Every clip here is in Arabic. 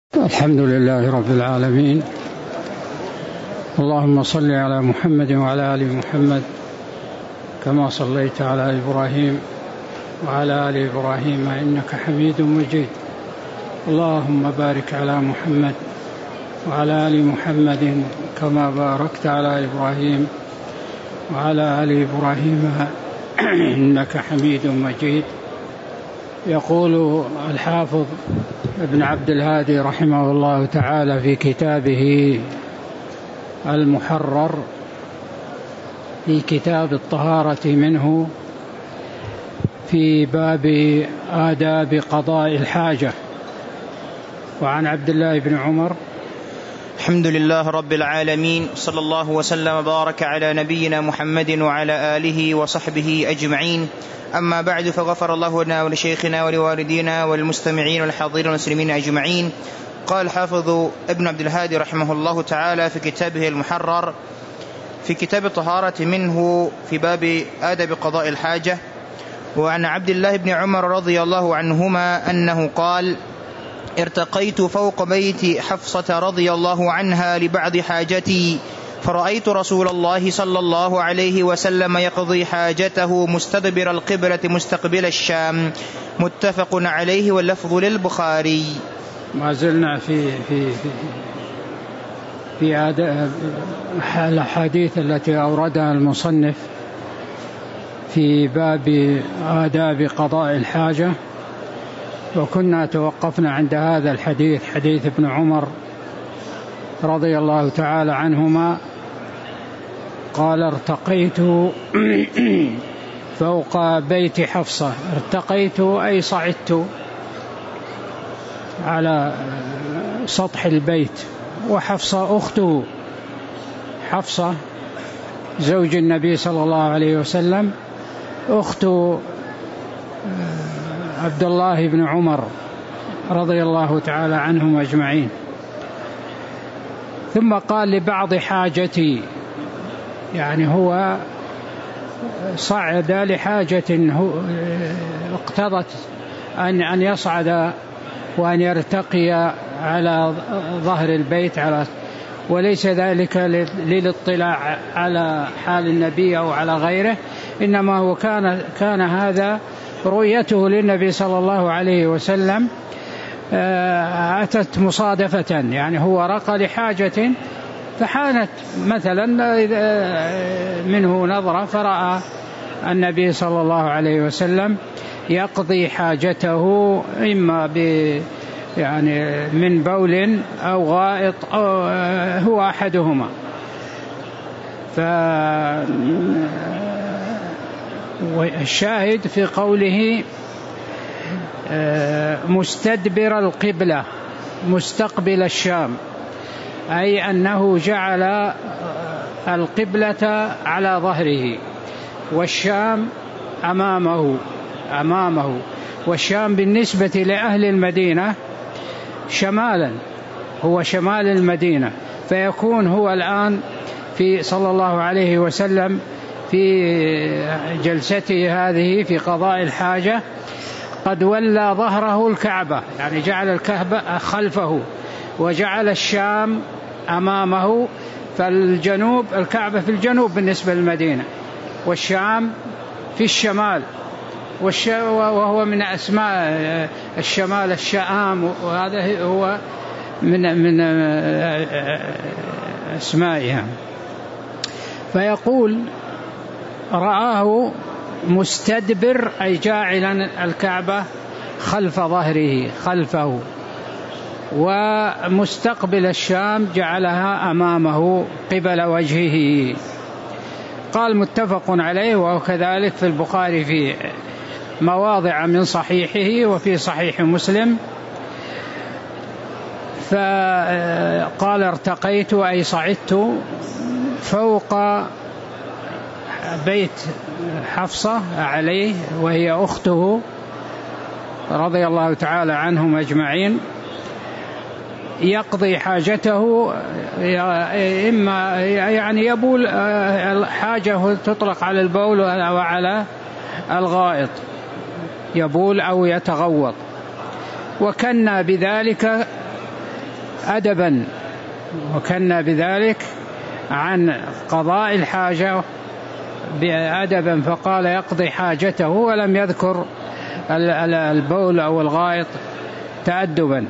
الحمد لله رب العالمين، اللهم صل على محمد وعلى آل محمد كما صليت على إبراهيم وعلى آل إبراهيم إنك حميد مجيد. اللهم بارك على محمد وعلى آل محمد كما باركت على إبراهيم وعلى آل إبراهيم إنك حميد مجيد. يقول الحافظ ابن عبد الهادي رحمه الله تعالى في كتابه المحرر في كتاب الطهارة منه في باب آداب قضاء الحاجة. وعن عبد الله بن عمر: الحمد لله رب العالمين، صلى الله وسلم وبارك على نبينا محمد وعلى آله وصحبه أجمعين. أما بعد، فغفر الله لنا ولشيخنا ولوالدينا والمستمعين والحاضرين والمسلمين أجمعين. قال الحافظ ابن عبد الهادي رحمه الله تعالى في كتابه المحرر في كتاب الطهارة منه في باب آداب قضاء الحاجة. وعن عبد الله بن عمر رضي الله عنهما أنه قال: ارتقيت فوق بيت حفصة رضي الله عنها لبعض حاجتي، فرأيت رسول الله صلى الله عليه وسلم يقضي حاجته مستدبر القبلة مستقبل الشام. متفق عليه واللفظ للبخاري. ما زلنا في الأحاديث التي أوردها المصنف في باب آداب قضاء الحاجة، وكنا توقفنا عند هذا الحديث، حديث ابن عمر رضي الله تعالى عنهما قال: ارتقيت فوق بيت حفصة. ارتقيت أي صعدت على سطح البيت، وحفصة أخته، حفصة زوج النبي صلى الله عليه وسلم أخت عبد الله بن عمر رضي الله تعالى عنهم أجمعين. ثم قال: لبعض حاجتي، يعني هو صعد لحاجة اقتضت أن يصعد وأن يرتقي على ظهر البيت، وليس ذلك للاطلاع على حال النبي أو على غيره، إنما هو كان هذا رؤيته للنبي صلى الله عليه وسلم أتت مصادفة، يعني هو رقى لحاجة فحانت مثلا منه نظرة فرأى النبي صلى الله عليه وسلم يقضي حاجته إما يعني من بول أو غائط أو هو أحدهما. والشاهد في قوله مستدبر القبلة مستقبل الشام، أي أنه جعل القبلة على ظهره والشام أمامه. والشام بالنسبة لأهل المدينة شمالا، هو شمال المدينة، فيكون هو الآن في صلى الله عليه وسلم في جلسته هذه في قضاء الحاجة قد ولى ظهره الكعبة، يعني جعل الكعبة خلفه وجعل الشام أمامه، فالجنوب الكعبة في الجنوب بالنسبة للمدينة، والشام في الشمال، وهو من أسماء الشمال الشام، وهذا هو من أسمائها. فيقول: رآه مستدبر أي جاعلا الكعبة خلف ظهره خلفه، ومستقبل الشام جعلها أمامه قبل وجهه. قال: متفق عليه، وكذلك في البخاري في مواضع من صحيحه وفي صحيح مسلم. فقال: ارتقيت أي صعدت فوق بيت حفصة عليه وهي أخته رضي الله تعالى عنهم أجمعين، يقضي حاجته، إما يعني يبول، حاجة تطلق على البول أو على الغائط، يبول أو يتغوط، وكنا بذلك أدبا وكنا بذلك عن قضاء الحاجة بأدبا، فقال يقضي حاجته ولم يذكر البول أو الغائط تأدبا.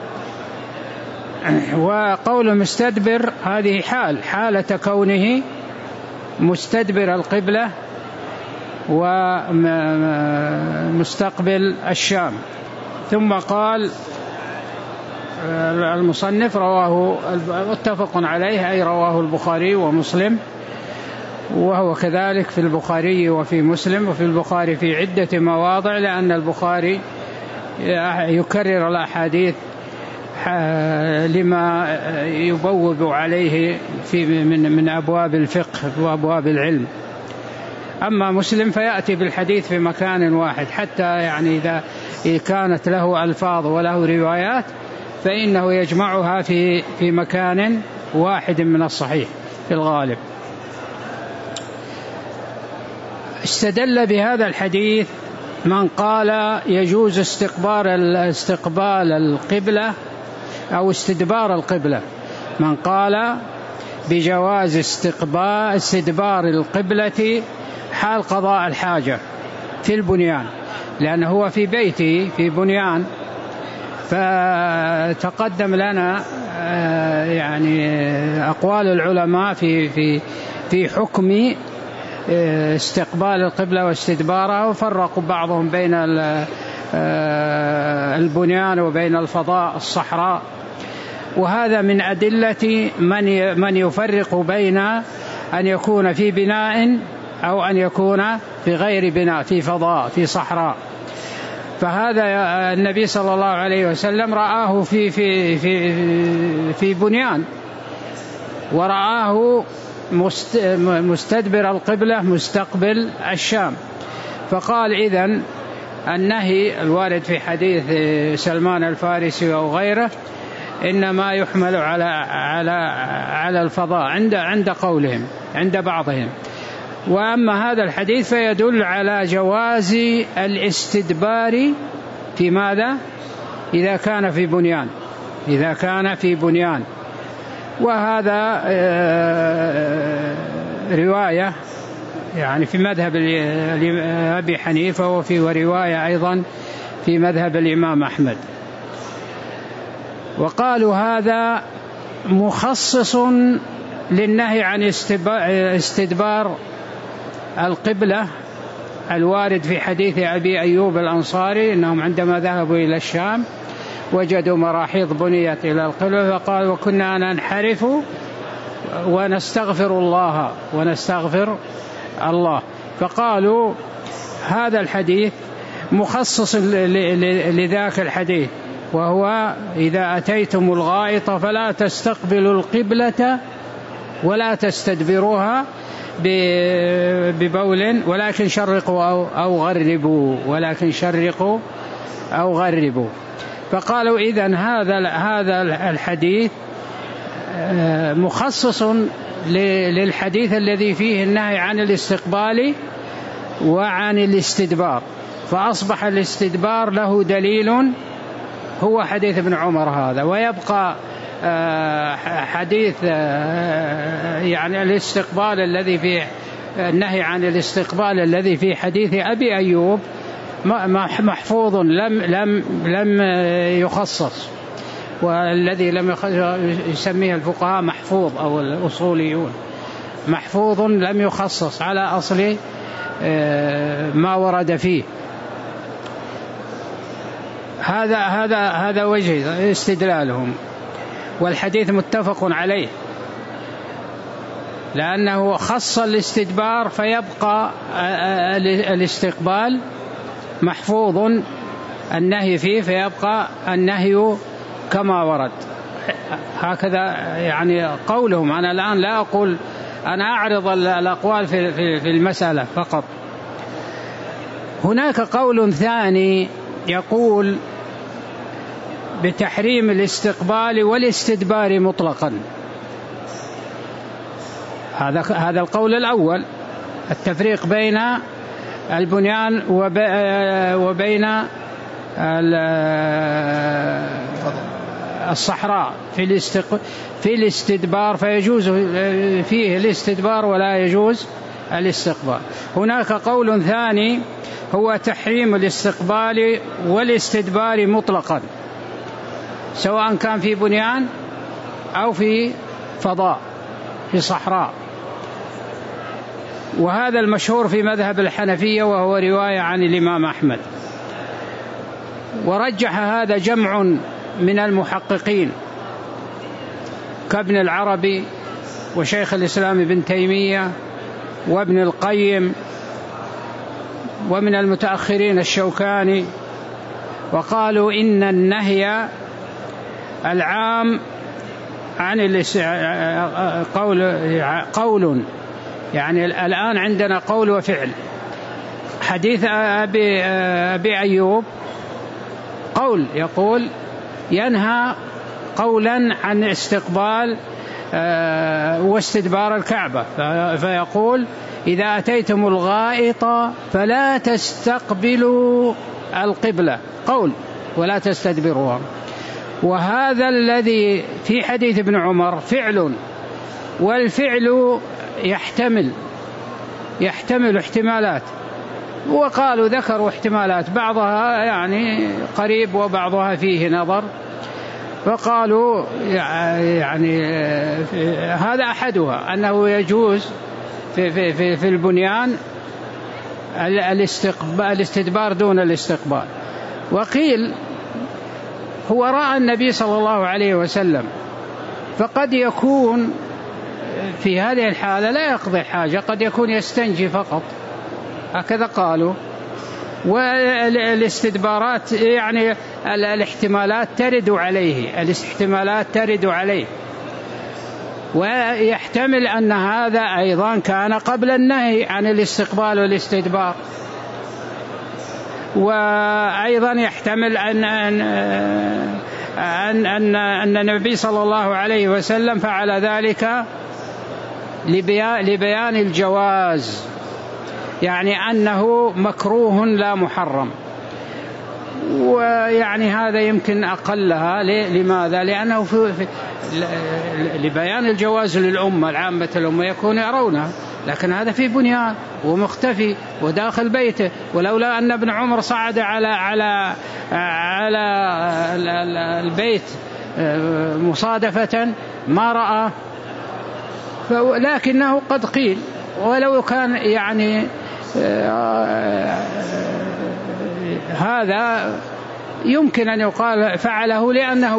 وقول مستدبر هذه حالة كونه مستدبر القبلة ومستقبل الشام. ثم قال المصنف رواه متفق عليه، أي رواه البخاري ومسلم، وهو كذلك في البخاري وفي مسلم، وفي البخاري في عدة مواضع، لأن البخاري يكرر الأحاديث لما يبوب عليه من أبواب الفقه وأبواب العلم. أما مسلم فيأتي بالحديث في مكان واحد، حتى يعني إذا كانت له ألفاظ وله روايات فإنه يجمعها في مكان واحد من الصحيح في الغالب. استدل بهذا الحديث من قال يجوز استقبال القبلة أو استدبار القبلة، من قال بجواز استدبار القبلة حال قضاء الحاجة في البنيان، لأنه هو في بيته في بنيان. فتقدم لنا يعني أقوال العلماء في حكم استقبال القبلة واستدبارها، وفرقوا بعضهم بين البنيان وبين الفضاء الصحراء. وهذا من أدلة من يفرق بين أن يكون في بناء أو أن يكون في غير بناء، في فضاء في صحراء. فهذا النبي صلى الله عليه وسلم رآه في بنيان، ورآه مستدبر القبلة مستقبل الشام. فقال إذن النهي الوارد في حديث سلمان الفارسي أو غيره إنما يحمل على الفضاء عند قولهم، عند بعضهم. وأما هذا الحديث فيدل على جواز الاستدبار في ماذا؟ إذا كان في بنيان. وهذا رواية يعني في مذهب أبي حنيفة، ورواية أيضا في مذهب الإمام أحمد. وقالوا هذا مخصص للنهي عن استدبار القبلة الوارد في حديث أبي أيوب الأنصاري، إنهم عندما ذهبوا إلى الشام وجدوا مراحيض بنيت إلى القبلة، فقال وكنا ننحرف ونستغفر الله. فقالوا هذا الحديث مخصص لذاك الحديث، وهو إذا أتيتم الغائط فلا تستقبلوا القبلة ولا تستدبروها ببول ولكن شرقوا أو غربوا. فقالوا إذن هذا الحديث مخصص للحديث الذي فيه النهي عن الاستقبال وعن الاستدبار، فأصبح الاستدبار له دليل هو حديث ابن عمر هذا. ويبقى حديث يعني الاستقبال الذي فيه النهي عن الاستقبال الذي في حديث أبي أيوب محفوظ لم يخصص، والذي لم يسميه الفقهاء محفوظ أو الأصوليون محفوظ لم يخصص على أصل ما ورد فيه. هذا وجه استدلالهم. والحديث متفق عليه لأنه خص الاستدبار، فيبقى الاستقبال محفوظ النهي فيه، فيبقى النهي كما ورد. هكذا يعني قولهم. أنا الآن لا أقول، أنا أعرض الأقوال في المسألة فقط. هناك قول ثاني يقول بتحريم الاستقبال والاستدبار مطلقا. هذا القول الأول، التفريق بين البنيان وبين الصحراء في الاستدبار، فيجوز فيه الاستدبار ولا يجوز الاستقبال. هناك قول ثاني هو تحريم الاستقبال والاستدبار مطلقا، سواء كان في بنيان أو في فضاء في صحراء، وهذا المشهور في مذهب الحنفية وهو رواية عن الإمام أحمد. ورجح هذا جمع من المحققين كابن العربي وشيخ الإسلام ابن تيمية وابن القيم، ومن المتأخرين الشوكاني، وقالوا إن النهي العام عن قول، يعني الآن عندنا قول وفعل. حديث أبي أيوب قول، يقول ينهى قولا عن استقبال واستدبار الكعبة، فيقول إذا أتيتم الغائط فلا تستقبلوا القبلة، قول ولا تستدبروها. وهذا الذي في حديث ابن عمر فعل، والفعل يحتمل احتمالات، وقالوا ذكروا احتمالات بعضها يعني قريب وبعضها فيه نظر، فقالوا يعني هذا أحدها أنه يجوز في البنيان الاستدبار دون الاستقبال. وقيل هو رأى النبي صلى الله عليه وسلم، فقد يكون في هذه الحالة لا يقضي حاجة، قد يكون يستنجي فقط، هكذا قالوا. والاستدبارات يعني الاحتمالات ترد عليه، ويحتمل أن هذا أيضا كان قبل النهي عن الاستقبال والاستدبار. وأيضا يحتمل أن النبي صلى الله عليه وسلم فعل ذلك لبيان الجواز، يعني أنه مكروه لا محرم. ويعني هذا يمكن أقلها. لماذا؟ لأنه لبيان الجواز للأمة العامة، الأمة يكون يرونه، لكن هذا في بنيان ومختفي وداخل بيته. ولولا أن ابن عمر صعد على البيت مصادفة ما رأى، لكنه قد قيل ولو كان يعني هذا يمكن أن يقال فعله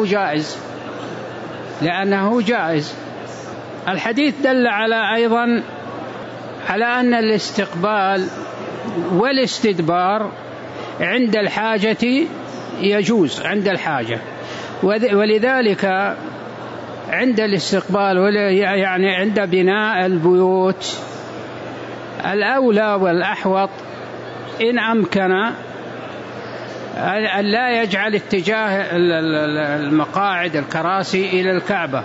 لأنه جائز. الحديث دل أيضا على أن الاستقبال والاستدبار عند الحاجة يجوز، عند الحاجة. ولذلك عند الاستقبال يعني عند بناء البيوت الأولى والأحوط إن أمكن أن لا يجعل اتجاه المقاعد الكراسي إلى الكعبة،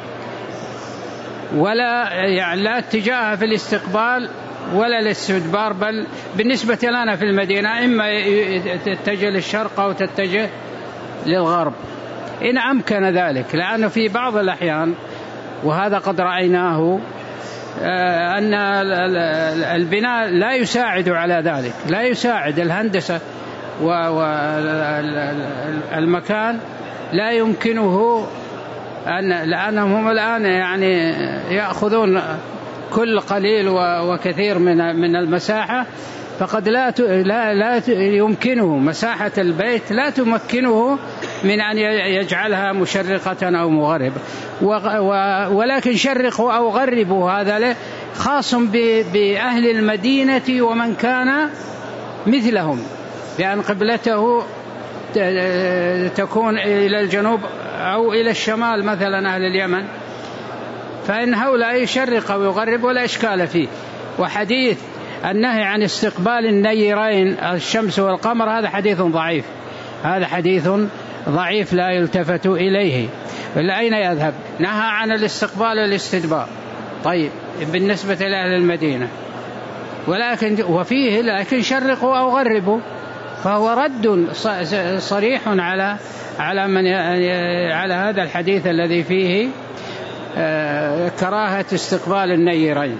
ولا يعني لا اتجاه في الاستقبال ولا الاستدبار، بل بالنسبة لنا في المدينة إما تتجه للشرق أو تتجه للغرب إن أمكن ذلك. لأنه في بعض الأحيان، وهذا قد رأيناه، أن البناء لا يساعد على ذلك، لا يساعد الهندسة، والمكان لا يمكنه لأنهم هم الآن يعني يأخذون كل قليل وكثير من المساحة، فقد لا يمكنه مساحة البيت لا تمكنه من أن يجعلها مشرقة أو مغربة. ولكن شرقوا أو غربوا هذا خاص بأهل المدينة ومن كان مثلهم، بأن قبلته تكون إلى الجنوب أو إلى الشمال، مثلا أهل اليمن، فإن هؤلاء يشرق أو يغرب ولا إشكال فيه. وحديث النهي عن استقبال النيرين الشمس والقمر هذا حديث ضعيف لا يلتفت إليه. إلا أين يذهب؟ نهى عن الاستقبال والاستدبار، طيب بالنسبة لأهل المدينة، لكن شرقوا أو غربوا، فهو رد صريح على هذا الحديث الذي فيه كراهة استقبال النيرين.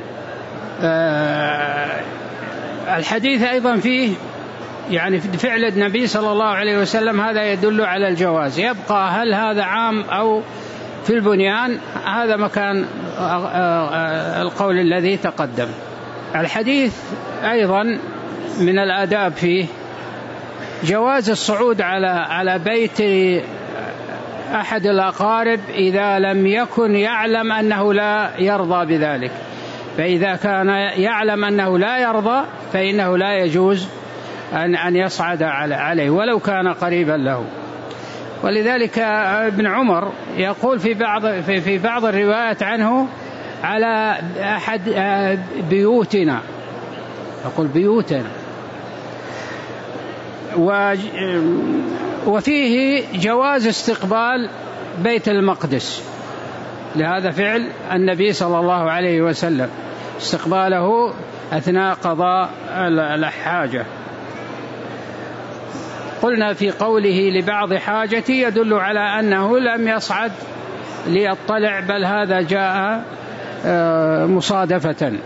الحديث أيضا فيه يعني فعل النبي صلى الله عليه وسلم، هذا يدل على الجواز. يبقى هل هذا عام أو في البنيان؟ هذا مكان القول الذي تقدم. الحديث أيضا من الآداب فيه جواز الصعود على بيت أحد الأقارب إذا لم يكن يعلم أنه لا يرضى بذلك. فإذا كان يعلم أنه لا يرضى فإنه لا يجوز أن يصعد عليه ولو كان قريبا له. ولذلك ابن عمر يقول في بعض الروايات عنه على أحد بيوتنا، يقول بيوتنا. وفيه جواز استقبال بيت المقدس، لهذا فعل النبي صلى الله عليه وسلم استقباله أثناء قضاء الحاجة. قلنا في قوله لبعض حاجتي يدل على أنه لم يصعد ليطلع، بل هذا جاء مصادفة.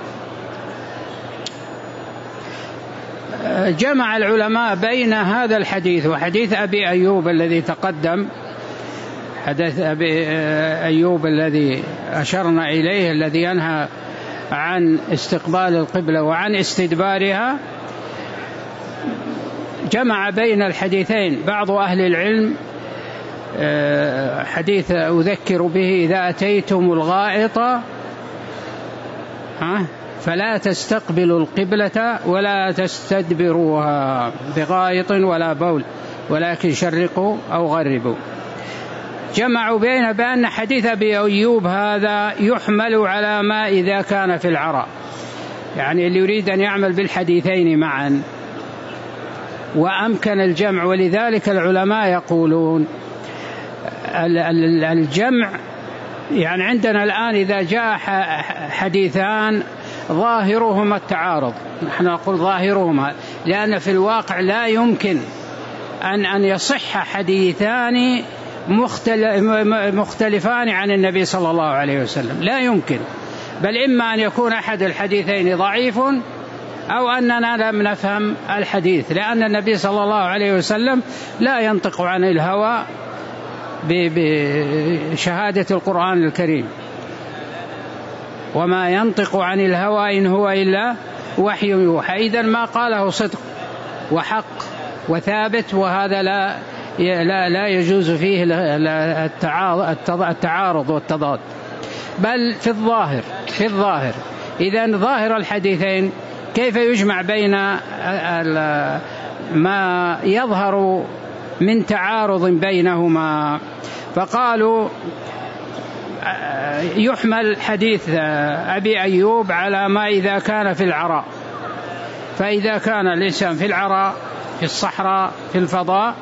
جمع العلماء بين هذا الحديث وحديث أبي أيوب الذي تقدم، حديث أبي أيوب الذي أشرنا إليه الذي ينهى عن استقبال القبلة وعن استدبارها. جمع بين الحديثين بعض أهل العلم حديث أذكر به: إذا أتيتم الغائط فلا تستقبلوا القبلة ولا تستدبروها بغائط ولا بول ولكن شرقوا أو غربوا. جمعوا بأن حديث أبي أيوب هذا يحمل على ما إذا كان في العراء، يعني اللي يريد أن يعمل بالحديثين معا وأمكن الجمع. ولذلك العلماء يقولون الجمع، يعني عندنا الآن إذا جاء حديثان ظاهرهما التعارض، نحن نقول ظاهرهما لأن في الواقع لا يمكن أن يصح حديثان مختلفان عن النبي صلى الله عليه وسلم، لا يمكن. بل إما أن يكون أحد الحديثين ضعيف أو أننا لم نفهم الحديث، لأن النبي صلى الله عليه وسلم لا ينطق عن الهوى بشهادة القرآن الكريم، وما ينطق عن الهوى إن هو إلا وحي يوحى. إذن ما قاله صدق وحق وثابت، وهذا لا يجوز فيه التعارض والتضاد. بل في الظاهر إذن ظاهر الحديثين كيف يجمع بين ما يظهر من تعارض بينهما؟ فقالوا يحمل حديث أبي أيوب على ما إذا كان في العراء، فإذا كان الإنسان في العراء في الصحراء في الفضاء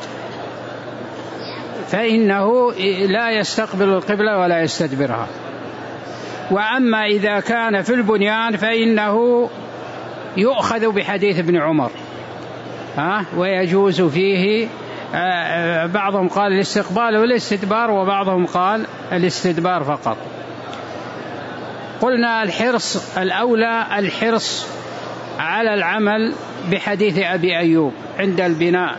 فإنه لا يستقبل القبلة ولا يستدبرها. وأما إذا كان في البنيان فإنه يؤخذ بحديث ابن عمر ويجوز فيه. بعضهم قال الاستقبال والاستدبار، وبعضهم قال الاستدبار فقط. قلنا الأولى الحرص على العمل بحديث أبي أيوب عند البناء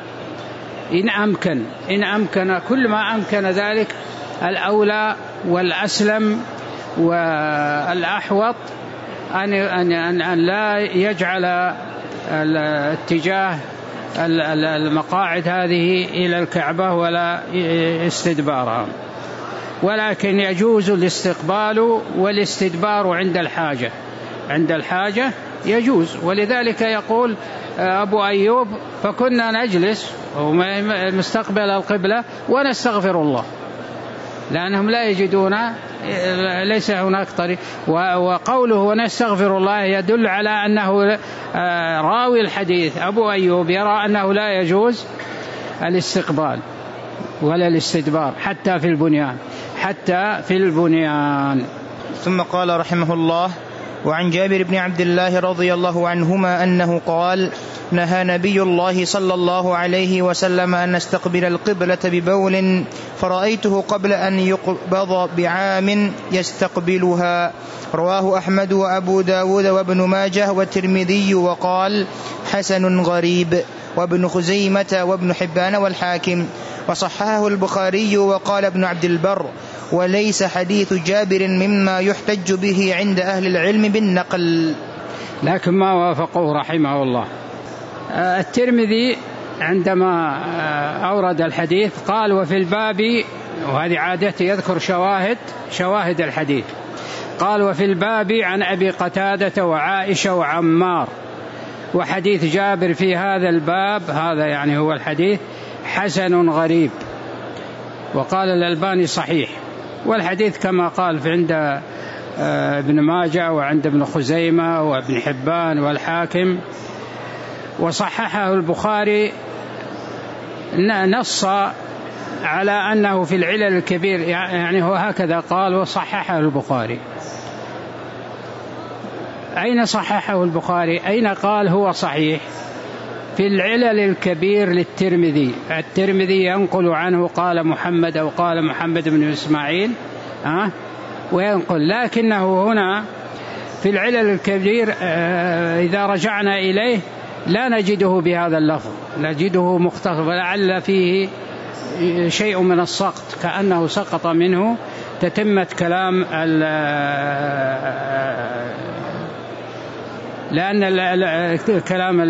إن أمكن كل ما أمكن ذلك، الأولى والأسلم والأحوط أن لا يجعل الاتجاه المقاعد هذه إلى الكعبة ولا استدبارها، ولكن يجوز الاستقبال والاستدبار عند الحاجة يجوز. ولذلك يقول أبو أيوب: فكنا نجلس مستقبل القبلة ونستغفر الله، لأنهم لا يجدون، ليس هناك طريق. وقوله ونستغفر الله يدل على أنه راوي الحديث أبو أيوب يرى أنه لا يجوز الاستقبال ولا الاستدبار حتى في البنيان. ثم قال رحمه الله: وعن جابر بن عبد الله رضي الله عنهما أنه قال: نهى نبي الله صلى الله عليه وسلم أن نستقبل القبلة ببول، فرأيته قبل أن يقبض بعام يستقبلها. رواه أحمد وأبو داود وابن ماجه والترمذي وقال حسن غريب، وابن خزيمة وابن حبان والحاكم، وصححه البخاري. وقال ابن عبد البر وليس حديث جابر مما يحتج به عند أهل العلم بالنقل. لكن ما وافقه رحمه الله. الترمذي عندما أورد الحديث قال وفي الباب، وهذه عادته يذكر شواهد الحديث، قال وفي الباب عن أبي قتادة وعائشة وعمار، وحديث جابر في هذا الباب، هذا يعني هو الحديث، حسن غريب. وقال الألباني صحيح، والحديث كما قال في عند ابن ماجه وعند ابن خزيمة وابن حبان والحاكم. وصححه البخاري، نص على أنه في العلل الكبير، يعني هو هكذا قال وصححه البخاري. أين صححه البخاري؟ أين قال هو صحيح؟ في العلل الكبير للترمذي. الترمذي ينقل عنه قال محمد أو قال محمد بن إسماعيل وينقل، لكنه هنا في العلل الكبير إذا رجعنا إليه لا نجده بهذا اللفظ، نجده مختصر، ولعل فيه شيء من السقط، كأنه سقط منه تتمة كلام لأن كلام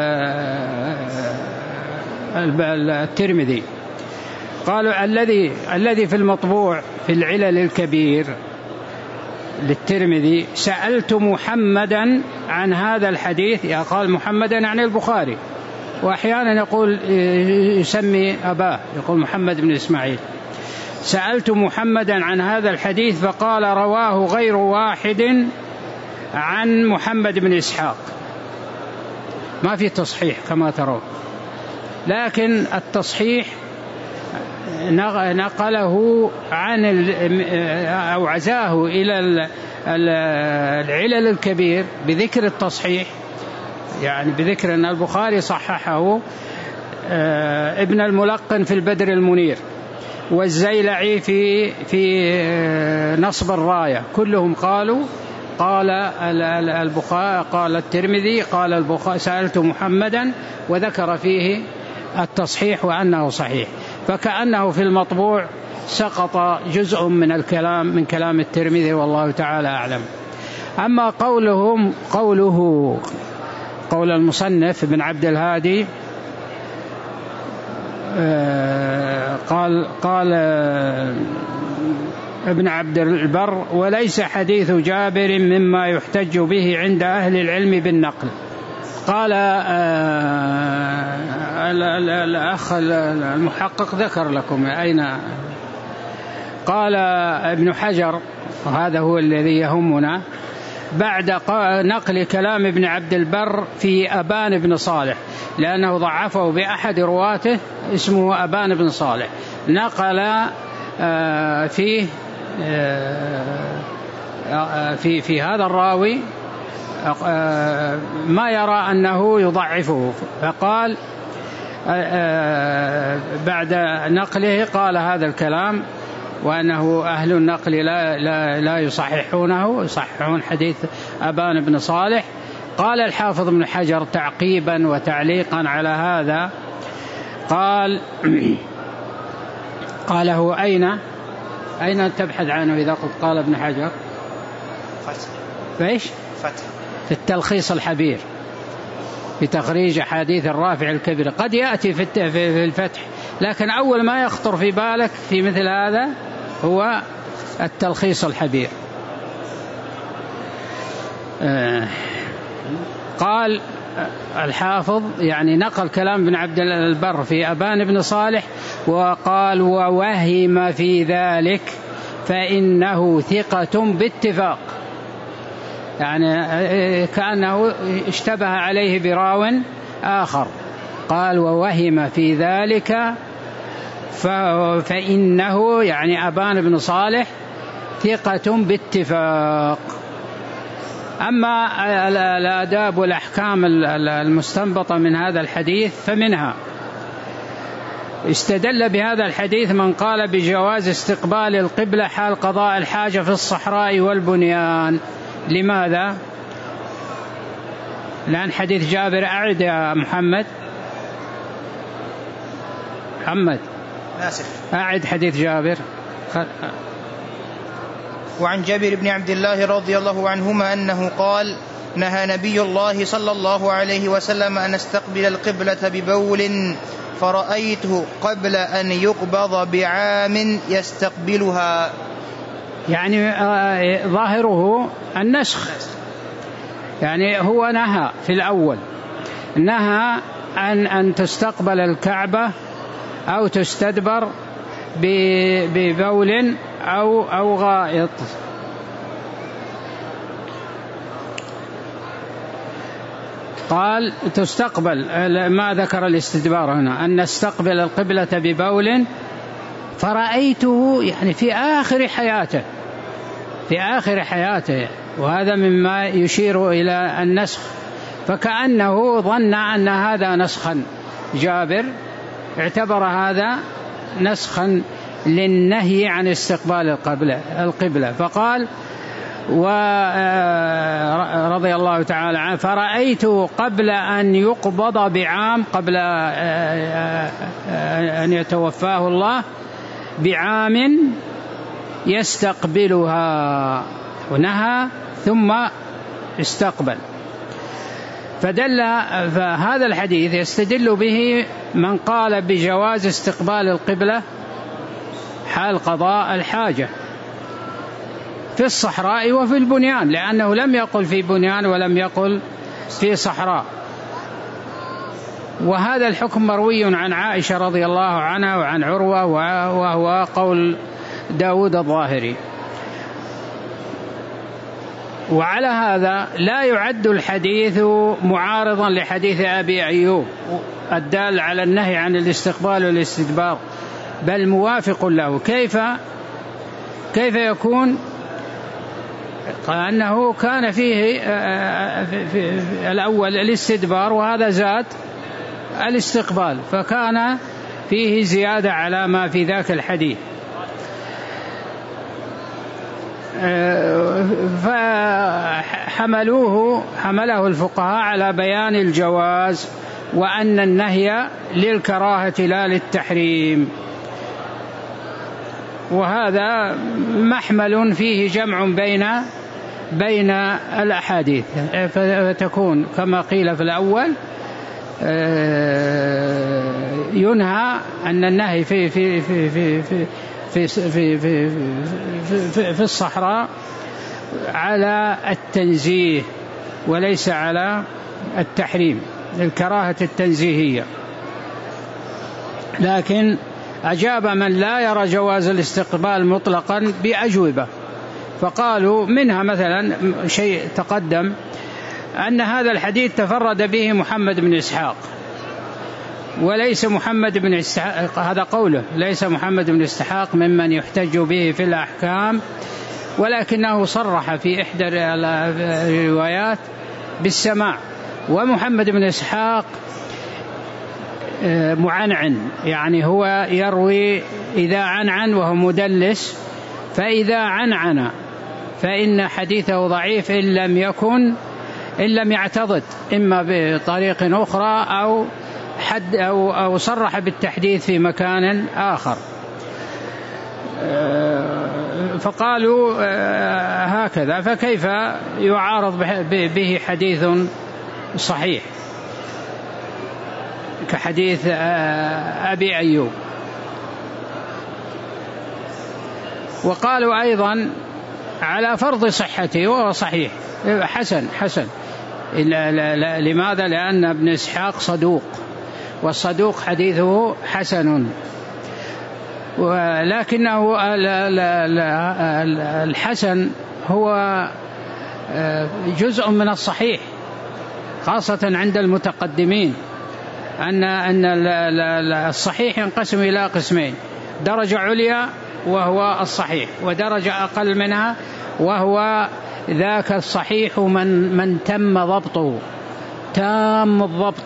الترمذي. قالوا الذي في المطبوع في العلل الكبير للترمذي سألت محمدا عن هذا الحديث، قال محمدا يعني البخاري، وأحيانا يقول يسمي أباه يقول محمد بن إسماعيل. سألت محمدا عن هذا الحديث فقال رواه غير واحد عن محمد بن إسحاق. ما في تصحيح كما ترون، لكن التصحيح نقله عن أو عزاه إلى العلل الكبير بذكر التصحيح، يعني بذكر أن البخاري صححه. ابن الملقن في البدر المنير، والزيلعي في نصب الراية، كلهم قالوا قال البخاري، قال الترمذي، قال البخاري سألت محمدا، وذكر فيه التصحيح وأنه صحيح. فكأنه في المطبوع سقط جزء من الكلام من كلام الترمذي، والله تعالى أعلم. أما قول المصنف ابن عبد الهادي، قال ابن عبد البر وليس حديث جابر مما يحتج به عند أهل العلم بالنقل. قال الأخ المحقق ذكر لكم أين. قال ابن حجر، وهذا هو الذي يهمنا، بعد نقل كلام ابن عبد البر في أبان بن صالح، لأنه ضعفه بأحد رواته اسمه أبان بن صالح، نقل فيه في هذا الراوي ما يرى أنه يضعفه، فقال بعد نقله قال هذا الكلام، وأنه أهل النقل لا يصححونه، يصححون حديث أبان بن صالح. قال الحافظ ابن حجر تعقيبا وتعليقا على هذا، قاله أين تبحث عنه إذا قلت قال ابن حجر؟ فإيش؟ في التلخيص الحبير في تخريج أحاديث الرافع الكبير. قد يأتي في الفتح، لكن أول ما يخطر في بالك في مثل هذا هو التلخيص الحبير. قال الحافظ يعني نقل كلام ابن عبد البر في أبان بن صالح، وقال ووهم في ذلك فإنه ثقة باتفاق، يعني كأنه اشتبه عليه براو آخر. قال ووهم في ذلك فإنه يعني أبان بن صالح ثقة باتفاق. أما الآداب والأحكام المستنبطة من هذا الحديث فمنها استدل بهذا الحديث من قال بجواز استقبال القبلة حال قضاء الحاجة في الصحراء والبنيان. لماذا؟ لأن حديث جابر. أعد يا محمد أعد حديث جابر. وعن جابر بن عبد الله رضي الله عنهما أنه قال نهى نبي الله صلى الله عليه وسلم أن استقبل القبلة ببول فرأيته قبل أن يقبض بعام يستقبلها. يعني ظاهره النسخ، يعني هو نهى في الأول، نهى أن تستقبل الكعبة أو تستدبر ببول أو غائط. قال تستقبل، ما ذكر الاستدبار هنا، أن نستقبل القبلة ببول فرأيته، يعني في آخر حياته، وهذا مما يشير إلى النسخ، فكأنه ظن أن هذا نسخا. جابر اعتبر هذا نسخا للنهي عن استقبال القبلة، فقال رضي الله تعالى عنه فرأيته قبل أن يقبض بعام، قبل أن يتوفاه الله بعام يستقبلها، ونهى ثم استقبل. فهذا الحديث يستدل به من قال بجواز استقبال القبلة حال قضاء الحاجة في الصحراء وفي البنيان، لأنه لم يقل في بنيان ولم يقل في صحراء. وهذا الحكم مروي عن عائشة رضي الله عنها وعن عروة، وهو قول داود الظاهري. وعلى هذا لا يعد الحديث معارضا لحديث أبي أيوب الدال على النهي عن الاستقبال والاستدبار، بل موافق له. كيف يكون؟ أنه كان فيه في الأول الاستدبار، وهذا زاد الاستقبال، فكان فيه زيادة على ما في ذاك الحديث. فحمله الفقهاء على بيان الجواز، وأن النهي للكراهة لا للتحريم، وهذا محمل فيه جمع بين الأحاديث، فتكون كما قيل في الأول ينهى أن النهي في الصحراء على التنزيه وليس على التحريم، الكراهة التنزيهية. لكن أجاب من لا يرى جواز الاستقبال مطلقا بأجوبة، فقالوا منها مثلا شيء تقدم، أن هذا الحديث تفرد به محمد بن إسحاق، وليس محمد بن إسحاق، هذا قوله، ليس محمد بن إسحاق ممن يحتج به في الأحكام، ولكنه صرح في إحدى الروايات بالسماع. ومحمد بن إسحاق معنعن، يعني هو يروي إذا عنعن وهو مدلس، فإذا عنعن فإن حديثه ضعيف إن لم يعتضد إما بطريق أخرى أو صرح بالتحديث في مكان آخر. فقالوا هكذا، فكيف يعارض به حديث صحيح كحديث أبي أيوب؟ وقالوا أيضا على فرض صحته، وهو صحيح حسن. لماذا؟ لأن ابن إسحاق صدوق، والصدوق حديثه حسن، ولكنه الحسن هو جزء من الصحيح، خاصة عند المتقدمين، أن الصحيح ينقسم إلى قسمين: درجة عليا وهو الصحيح، ودرجة أقل منها وهو ذاك الصحيح من تم ضبطه تام الضبط،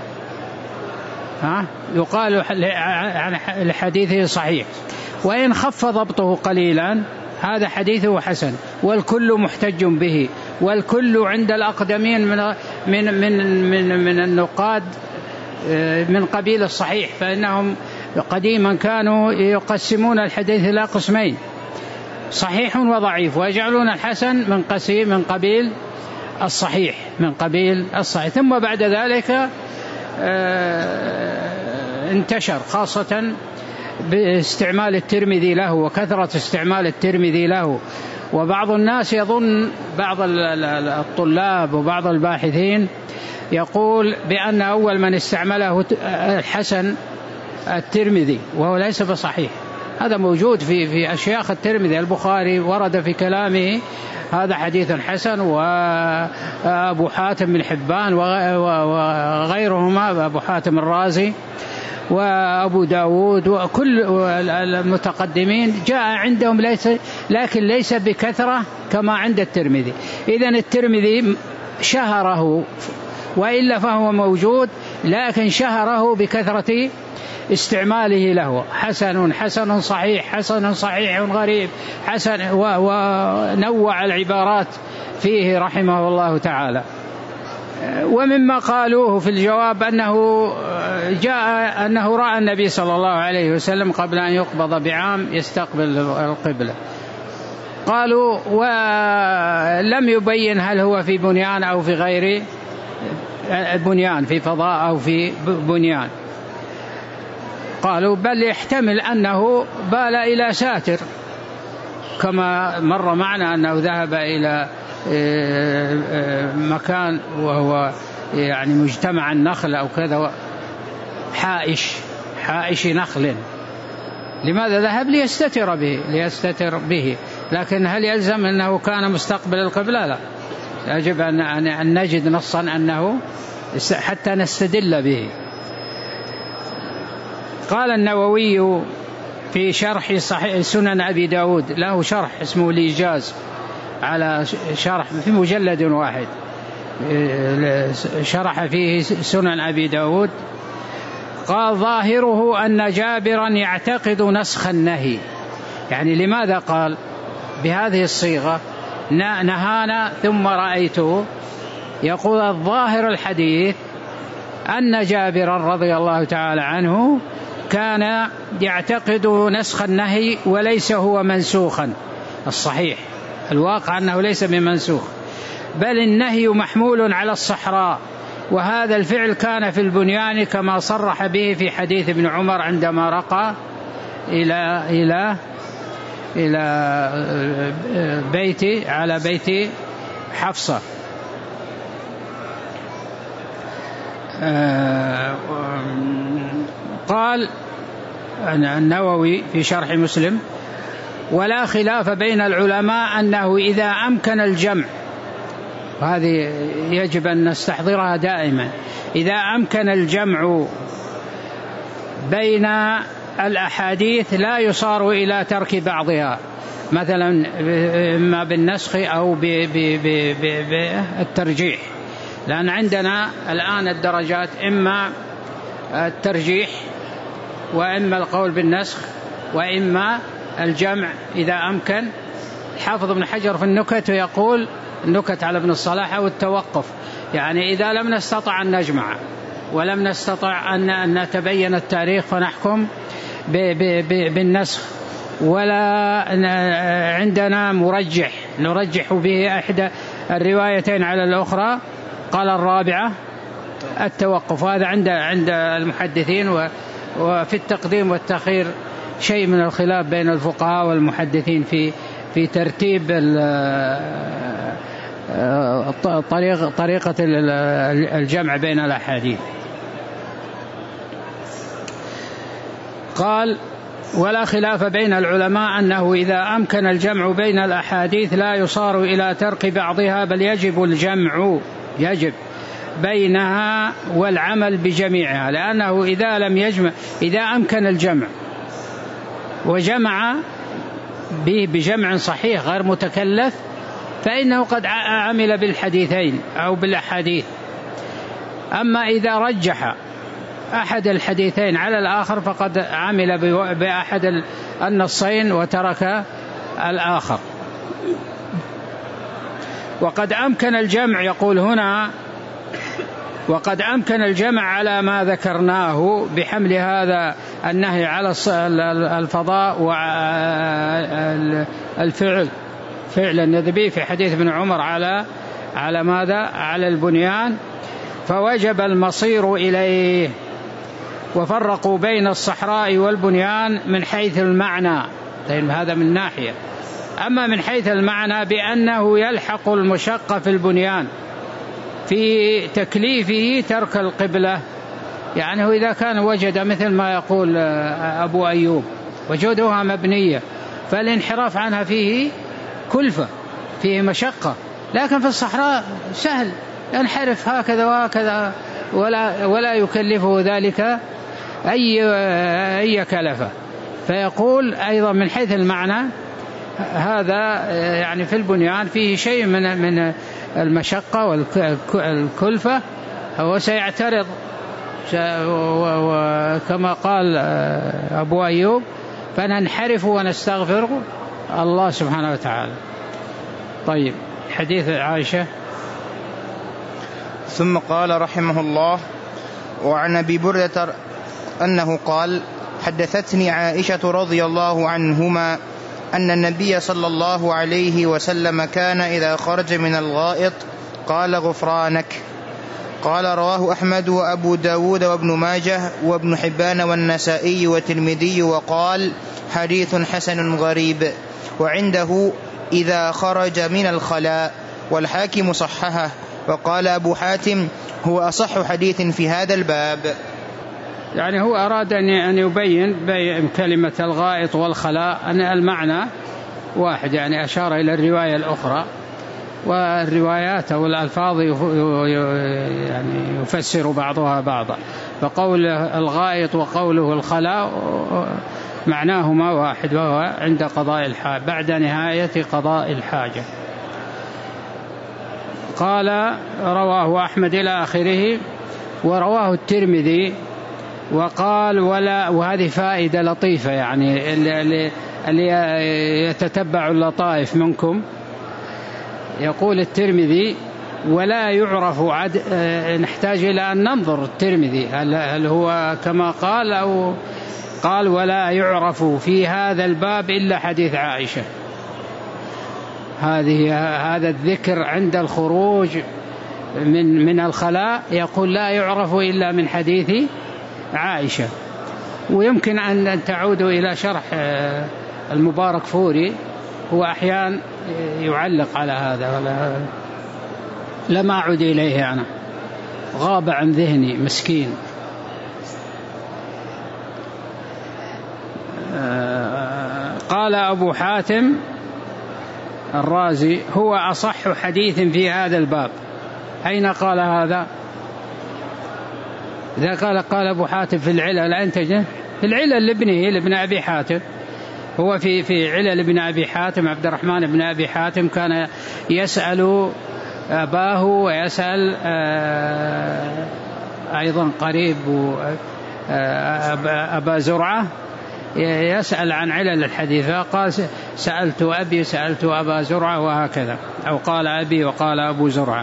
يقال عن حديثه صحيح. وإن خف ضبطه قليلا هذا حديثه حسن، والكل محتج به، والكل عند الأقدمين من النقاد من قبيل الصحيح، فإنهم قديما كانوا يقسمون الحديث إلى قسمين، صحيح وضعيف، ويجعلون الحسن من قبيل الصحيح، ثم بعد ذلك انتشر خاصة باستعمال الترمذي له وكثرة استعمال الترمذي له. وبعض الناس يظن، بعض الطلاب وبعض الباحثين يقول بأن أول من استعمله الحسن الترمذي، وهو ليس بصحيح. هذا موجود في أشياخ الترمذي. البخاري ورد في كلامه هذا حديث حسن، وأبو حاتم بن حبان وغيرهما، أبو حاتم الرازي وأبو داود وكل المتقدمين جاء عندهم لكن ليس بكثرة كما عند الترمذي. إذن الترمذي شهره، وإلا فهو موجود لكن شهره بكثرة استعماله له، حسن صحيح، حسن صحيح غريب، حسن، ونوع العبارات فيه رحمه الله تعالى. ومما قالوه في الجواب أنه رأى النبي صلى الله عليه وسلم قبل أن يقبض بعام يستقبل القبلة. قالوا ولم يبين هل هو في بنيان أو في غير بنيان، في فضاء أو في بنيان. قالوا بل يحتمل أنه بال إلى ساتر، كما مر معنا أنه ذهب إلى مكان وهو يعني مجتمع النخل أو كذا، حائش نخل. لماذا ذهب؟ ليستتر به. لكن هل يلزم أنه كان مستقبل القبلة؟ لا، يجب أن نجد نصا أنه حتى نستدل به. قال النووي في شرح صحيح سنن أبي داود، له شرح اسمه الإيجاز، على شرح في مجلد واحد شرح فيه سنن أبي داود. قال ظاهره أن جابرا يعتقد نسخ النهي. يعني لماذا قال بهذه الصيغة نهانا ثم رأيته؟ يقول الظاهر الحديث أن جابرا رضي الله تعالى عنه كان يعتقد نسخ النهي وليس هو منسوخا. الصحيح الواقع أنه ليس بمنسوخ، بل النهي محمول على الصحراء، وهذا الفعل كان في البنيان كما صرح به في حديث ابن عمر عندما رقى إلى على بيت حفصة. قال النووي في شرح مسلم ولا خلاف بين العلماء أنه إذا أمكن الجمع، وهذه يجب أن نستحضرها دائما، إذا أمكن الجمع بين الأحاديث لا يصار إلى ترك بعضها، مثلا إما بالنسخ أو بالترجيح، لأن عندنا الآن الدرجات إما الترجيح وإما القول بالنسخ وإما الجمع إذا أمكن. حافظ ابن حجر في النكت يقول النكت على ابن الصلاح أو التوقف، يعني إذا لم نستطع أن نجمع ولم نستطع أن نتبين التاريخ فنحكم بالنسخ، ولا عندنا مرجح نرجح به إحدى الروايتين على الأخرى، قال الرابعة التوقف. هذا عند المحدثين، وفي التقديم والتأخير شيء من الخلاف بين الفقهاء والمحدثين في ترتيب طريقة الجمع بين الأحاديث. قال ولا خلاف بين العلماء أنه إذا أمكن الجمع بين الأحاديث لا يصار إلى ترك بعضها، بل يجب الجمع بينها والعمل بجميعها، لأنه إذا أمكن الجمع وجمع به بجمع صحيح غير متكلف فإنه قد عمل بالحديثين أو بالأحاديث. أما إذا رجح أحد الحديثين على الآخر فقد عمل بأحد النصين وترك الآخر. وقد أمكن الجمع، يقول هنا وقد أمكن الجمع على ما ذكرناه بحمل هذا النهي على الفضاء والفعل فعل الندبي في حديث ابن عمر على ماذا؟ على البنيان، فوجب المصير إليه. وفرقوا بين الصحراء والبنيان من حيث المعنى، طيب هذا من ناحية. أما من حيث المعنى بأنه يلحق المشقة في البنيان في تكليفه ترك القبلة، يعني هو إذا كان وجد مثل ما يقول أبو أيوب وجودها مبنية فالانحراف عنها فيه كلفة فيه مشقة، لكن في الصحراء سهل ينحرف هكذا وهكذا ولا يكلفه ذلك أي كلفة. فيقول أيضا من حيث المعنى هذا يعني في البنيان فيه شيء من المشقة والكلفة، هو سيعترض وكما قال أبو أيوب فننحرف ونستغفر الله سبحانه وتعالى. طيب حديث عائشة. ثم قال رحمه الله: وعن أبي بردة أنه قال: حدثتني عائشة رضي الله عنهما أن النبي صلى الله عليه وسلم كان إذا خرج من الغائط قال: غفرانك. قال: رواه أحمد وأبو داود وابن ماجه وابن حبان والنسائي والترمذي، وقال: حديث حسن غريب. وعنده: إذا خرج من الخلاء. والحاكم صححه. وقال أبو حاتم: هو أصح حديث في هذا الباب. يعني هو أراد أن يبين كلمة الغائط والخلاء أن المعنى واحد، يعني أشار إلى الرواية الأخرى، والروايات أو الألفاظ يعني يفسر بعضها بعضا، فقول الغائط وقوله الخلاء معناهما واحد، وهو عند قضاء الحاجة بعد نهاية قضاء الحاجة. قال: رواه أحمد إلى آخره. ورواه الترمذي وقال: ولا، وهذه فائدة لطيفة يعني اللي يتتبع اللطائف منكم، يقول الترمذي: ولا يعرف نحتاج إلى أن ننظر الترمذي هل هو كما قال أو قال ولا يعرف في هذا الباب إلا حديث عائشة. هذا الذكر عند الخروج من الخلاء يقول لا يعرف إلا من حديث عائشة. ويمكن أن تعودوا إلى شرح المبارك فوري، هو أحيان يعلق على هذا، لم أعد إليه أنا، غاب عن ذهني مسكين. قال أبو حاتم الرازي: هو أصح حديث في هذا الباب. أين قال هذا؟ إذا قال أبو حاتم في العلل، أنتج في العلل لابن أبي حاتم، هو في علل ابن أبي حاتم عبد الرحمن بن أبي حاتم كان يسأل أباه ويسأل أيضا قريب أبا زرعة، يسأل عن علل الحديث، قال: سألت أبي سألت أبا زرعة، وهكذا، أو قال أبي وقال أبو زرعة.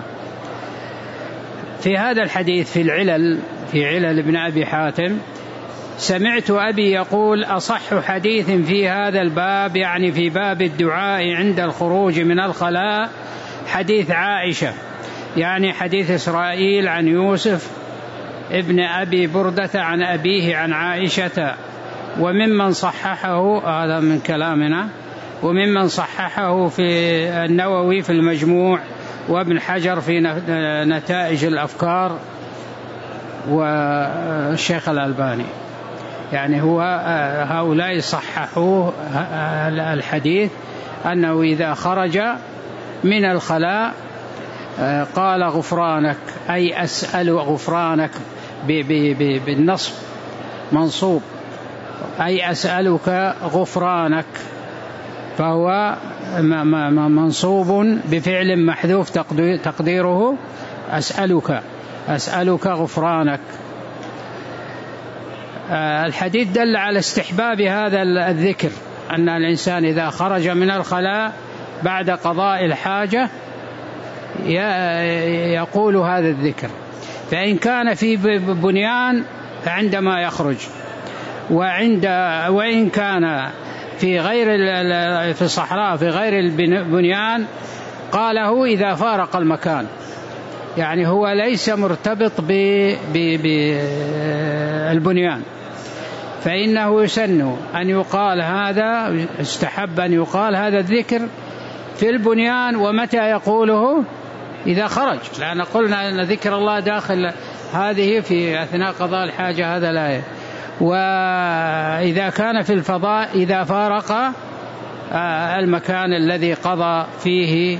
في هذا الحديث في علل ابن أبي حاتم: سمعت أبي يقول: أصح حديث في هذا الباب، يعني في باب الدعاء عند الخروج من الخلاء، حديث عائشة، يعني حديث إسرائيل عن يوسف ابن أبي بردة عن أبيه عن عائشة. وممن صححه، هذا من كلامنا، وممن صححه في النووي في المجموع، وابن حجر في نتائج الأفكار، والشيخ الألباني. يعني هؤلاء صححوه الحديث أنه إذا خرج من الخلاء قال: غفرانك، أي أسأل غفرانك بالنصب منصوب، أي أسألك غفرانك، فهو منصوب بفعل محذوف تقديره أسألك غفرانك. الحديث دل على استحباب هذا الذكر، أن الإنسان إذا خرج من الخلاء بعد قضاء الحاجة يقول هذا الذكر، فإن كان في بنيان فعندما يخرج، وإن كان في الصحراء في غير البنيان قاله إذا فارق المكان، يعني هو ليس مرتبط بالبنيان، فإنه يسن أن يقال هذا، استحب أن يقال هذا الذكر في البنيان. ومتى يقوله؟ إذا خرج، لأن قلنا أن ذكر الله داخل هذه في أثناء قضاء الحاجة، هذا لا. وإذا كان في الفضاء إذا فارق المكان الذي قضى فيه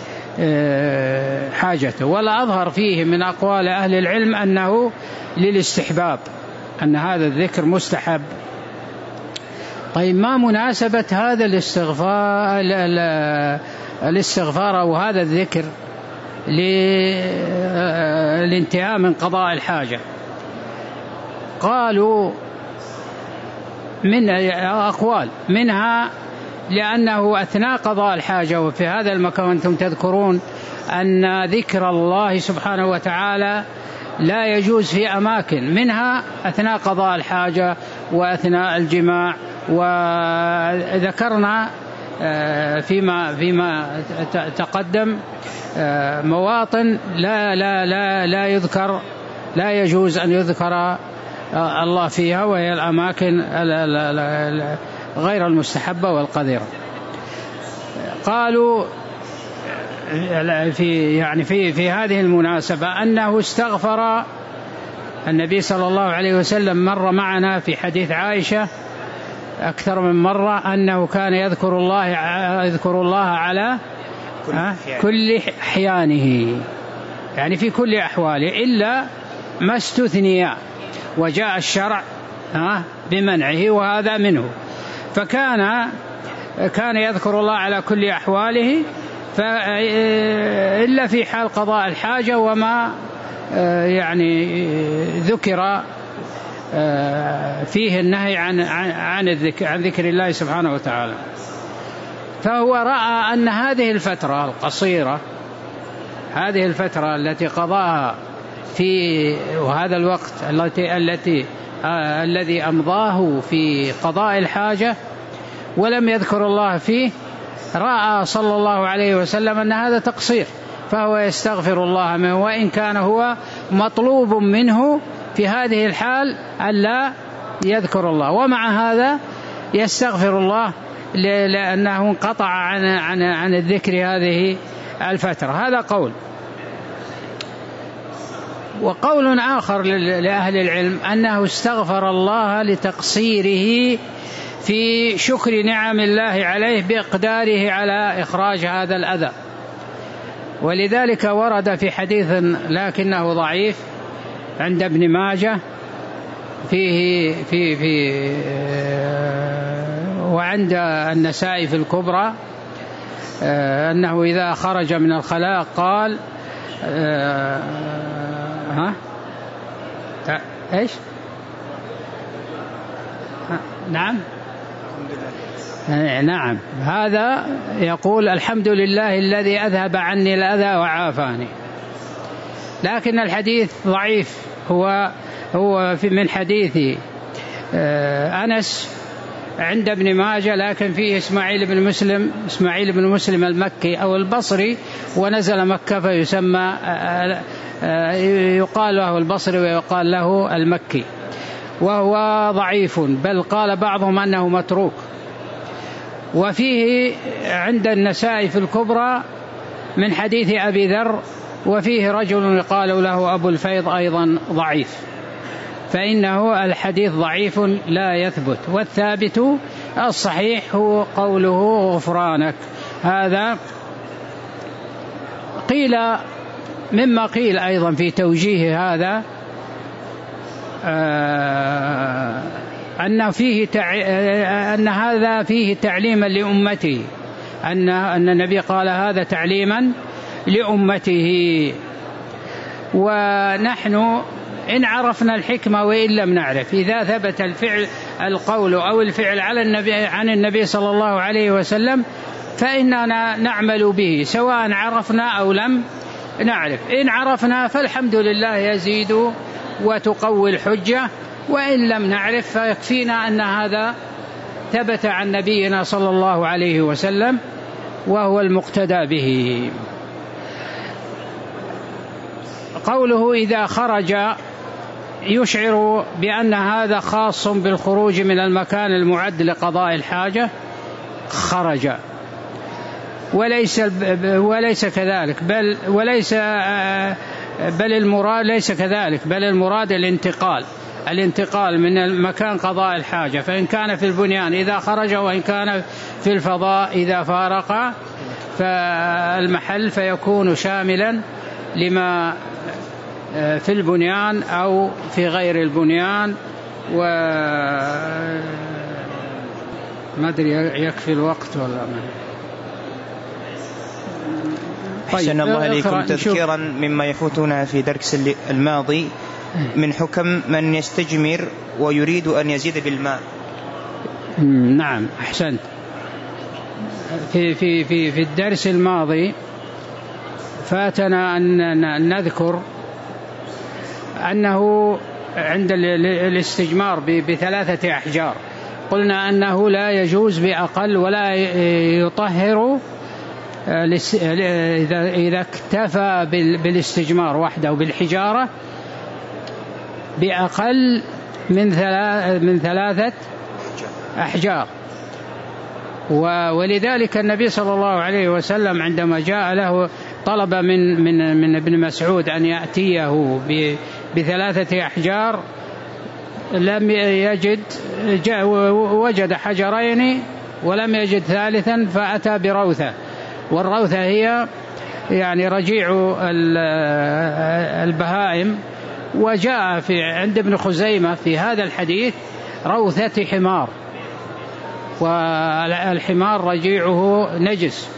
حاجته. ولا أظهر فيه من أقوال أهل العلم أنه للاستحباب، أن هذا الذكر مستحب. طيب، ما مناسبة هذا الاستغفار أو هذا الذكر للانتهاء من قضاء الحاجة؟ قالوا من أقوال، منها لأنه أثناء قضاء الحاجة، وفي هذا المكان أنتم تذكرون أن ذكر الله سبحانه وتعالى لا يجوز في أماكن، منها أثناء قضاء الحاجة وأثناء الجماع. وذكرنا فيما تقدم مواطن لا يذكر، لا يجوز أن يذكر الله فيها، وهي الأماكن غير المستحبة والقذرة. قالوا في هذه المناسبة أنه استغفر النبي صلى الله عليه وسلم، مر معنا في حديث عائشة أكثر من مرة أنه كان يذكر الله على كل أحيانه، يعني في كل أحواله، إلا ما استثني وجاء الشرع بمنعه، وهذا منه. فكان يذكر الله على كل أحواله، إلا في حال قضاء الحاجة وما ذكر فيه النهي عن ذكر الله سبحانه وتعالى. فهو رأى أن هذه الفترة القصيرة، هذه الفترة التي قضاها في وهذا الوقت الذي أمضاه في قضاء الحاجة ولم يذكر الله فيه، رأى صلى الله عليه وسلم أن هذا تقصير، فهو يستغفر الله منه، وإن كان هو مطلوب منه في هذه الحال ألا يذكر الله، ومع هذا يستغفر الله لأنه انقطع عن الذكر هذه الفترة. هذا قول. وقول آخر لأهل العلم أنه استغفر الله لتقصيره في شكر نعم الله عليه بإقداره على إخراج هذا الأذى، ولذلك ورد في حديث لكنه ضعيف عند ابن ماجه فيه وعند النسائي في الكبرى أنه إذا خرج من الخلاء قال إيش؟ نعم، هذا يقول الحمد لله الذي أذهب عني الأذى وعافاني، لكن الحديث ضعيف. هو من حديث أنس عند ابن ماجه، لكن فيه إسماعيل بن مسلم المكي أو البصري، ونزل مكة فيسمى يقال له البصري ويقال له المكي، وهو ضعيف، بل قال بعضهم أنه متروك. وفيه عند النسائي في الكبرى من حديث أبي ذر، وفيه رجل يقال له أبو الفيض أيضا ضعيف، فإنه الحديث ضعيف لا يثبت. والثابت الصحيح هو قوله غفرانك. هذا قيل مما قيل أيضا في توجيه هذا أن هذا فيه تعليما لأمته، أن النبي قال هذا تعليما لأمته. ونحن إن عرفنا الحكمة وإن لم نعرف، إذا ثبت القول أو الفعل عن النبي صلى الله عليه وسلم فإننا نعمل به سواء عرفنا أو لم نعرف. إن عرفنا فالحمد لله يزيد وتقوي الحجة، وإن لم نعرف فيكفينا أن هذا ثبت عن نبينا صلى الله عليه وسلم وهو المقتدى به. قوله إذا خرج يشعر بأن هذا خاص بالخروج من المكان المعد لقضاء الحاجة، خرج، وليس كذلك، بل المراد ليس كذلك، بل المراد الانتقال من المكان قضاء الحاجة، فإن كان في البنيان إذا خرج، وإن كان في الفضاء إذا فارق فالمحل فيكون شاملا لما في البنيان أو في غير البنيان. وما أدري يكفي الوقت ولا ما. أحسن الله عليكم. تذكيرا مما يفوتنا في درس الماضي من حكم من يستجمر ويريد أن يزيد بالماء. نعم أحسنت. في الدرس الماضي فاتنا أن نذكر أنه عند الاستجمار ب3 أحجار قلنا أنه لا يجوز بأقل، ولا يطهر إذا اكتفى بالاستجمار وحده بالحجارة بأقل من 3 أحجار. ولذلك النبي صلى الله عليه وسلم عندما جاء له طلب من ابن مسعود أن يأتيه ب3 أحجار لم يجد، وجد حجرين ولم يجد ثالثا فأتى بروثة، والروثة هي يعني رجيع البهائم. وجاء عند ابن خزيمة في هذا الحديث روثة حمار، والحمار رجيعه نجس.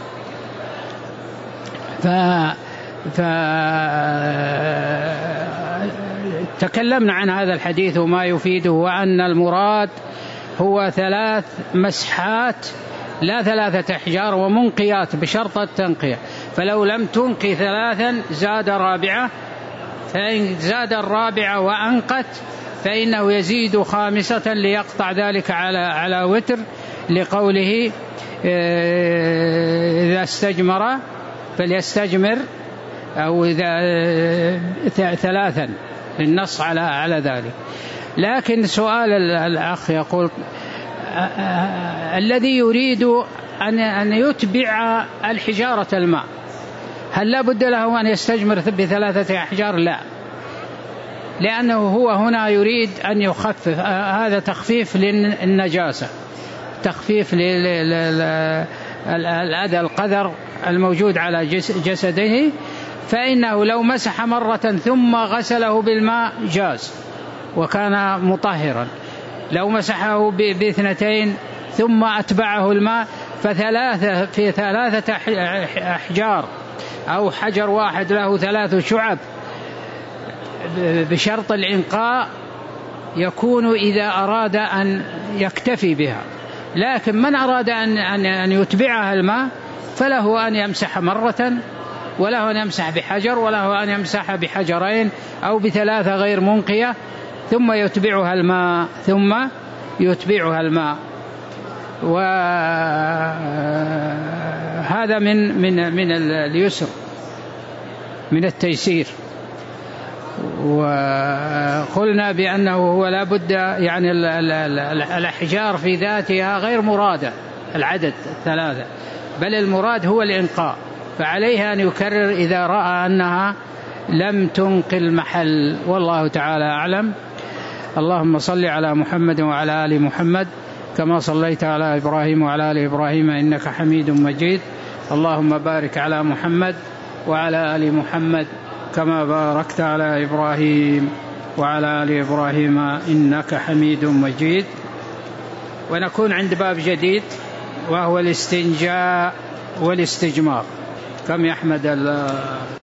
تكلمنا عن هذا الحديث وما يفيده، وأن المراد هو 3 مسحات لا 3 أحجار ومنقيات بشرط التنقية، فلو لم تنقي 3 زاد 4، فإن زاد 4 وأنقت فإنه يزيد 5 ليقطع ذلك على وتر، لقوله إذا استجمر فليستجمر، أو إذا 3 للنص على ذلك. لكن سؤال الأخ يقول الذي يريد أن يتبع الحجارة الماء، هل لا بد له أن يستجمر ب3 أحجار؟ لا، لأنه هو هنا يريد أن يخفف، هذا تخفيف للنجاسة، تخفيف للأذى القذر الموجود على جسده، فإنه لو مسح مرة ثم غسله بالماء جاز وكان مطهرا. لو مسحه ب2 ثم أتبعه الماء في 3 أحجار أو حجر واحد له 3 شعب بشرط الإنقاء يكون إذا أراد أن يكتفي بها. لكن من أراد أن يتبعها الماء فله أن يمسح مرة، وله أن يمسح بحجر، وله أن يمسح ب2 أو ب3 غير منقية ثم يتبعها الماء. وهذا من اليسر، من التيسير. وقلنا بأنه هو لا بد، يعني الأحجار في ذاتها غير مرادة العدد 3، بل المراد هو الإنقاء، فعليها أن يكرر إذا رأى أنها لم تنقي المحل، والله تعالى أعلم. اللهم صل على محمد وعلى آل محمد كما صليت على إبراهيم وعلى آل إبراهيم إنك حميد مجيد. اللهم بارك على محمد وعلى آل محمد كما باركت على إبراهيم وعلى آل إبراهيم إنك حميد مجيد. ونكون عند باب جديد وهو الاستنجاء والاستجمار. كم يا أحمد